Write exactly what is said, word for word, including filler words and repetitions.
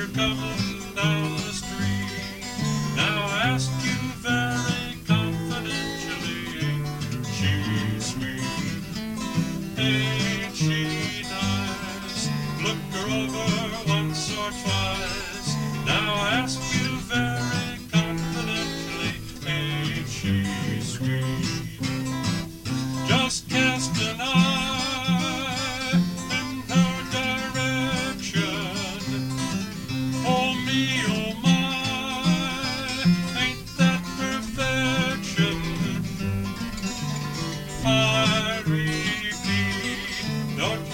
her coming down the street. Now I ask you very confidentially, ain't she sweet? Ain't she nice? Look her over once or twice. Now I ask you very confidentially, ain't she sweet? Just cast an eye in her direction. Oh me, oh my, ain't that perfection? I repeat, don't